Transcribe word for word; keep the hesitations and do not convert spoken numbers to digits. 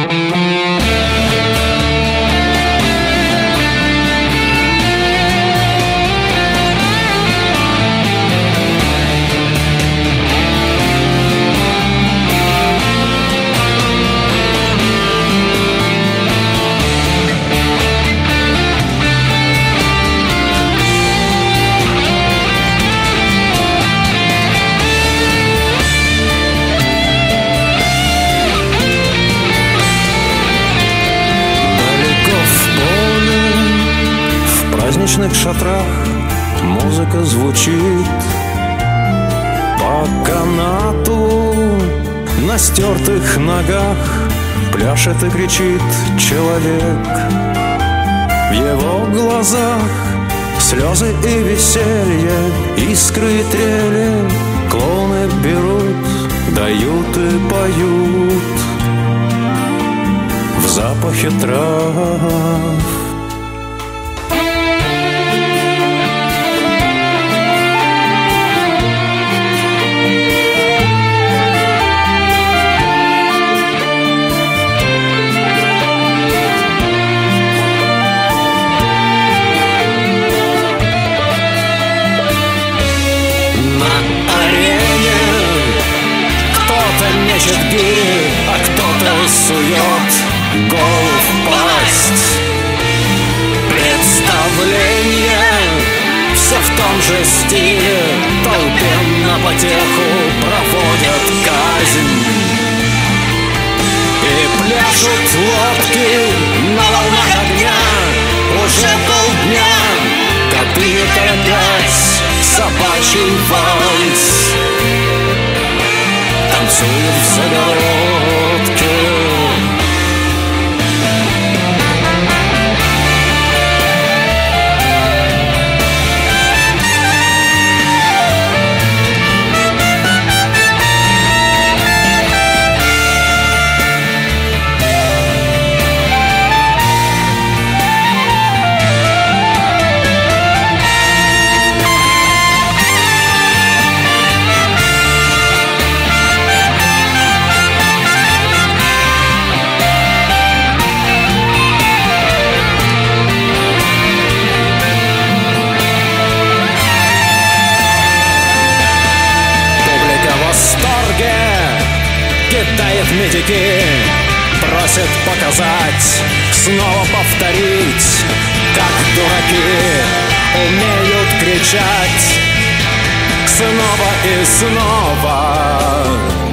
В праздничных шатрах музыка звучит по канату, на стертых ногах пляшет и кричит человек. В его глазах слезы и веселье, искры и трели, клоуны берут, дают и поют в запахе трав. Гири, а кто-то сует голову в пасть. Представление все в том же стиле, толпе на потеху проводят казнь. И пляшут лодки на волнах огня уже полдня, копыют опять собачий вальс. Танцуют в загородке. Кидает медики, просит показать, снова повторить, как дураки умеют кричать снова и снова.